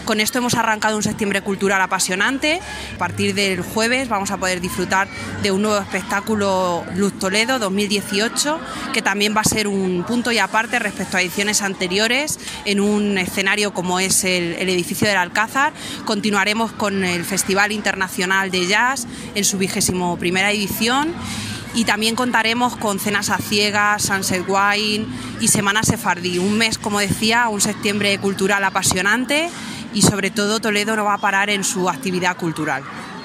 Con esto hemos arrancado un septiembre cultural apasionante. A partir del jueves vamos a poder disfrutar de un nuevo espectáculo, Luz Toledo 2018, que también va a ser un punto y aparte respecto a ediciones anteriores en un escenario como es el edificio del Alcázar. Continuaremos con el Festival Internacional de Jazz en su 21ª edición. Y también contaremos con cenas a ciegas, Sunset Wine y Semana Sefardí. Un mes, como decía, un septiembre cultural apasionante y sobre todo Toledo no va a parar en su actividad cultural.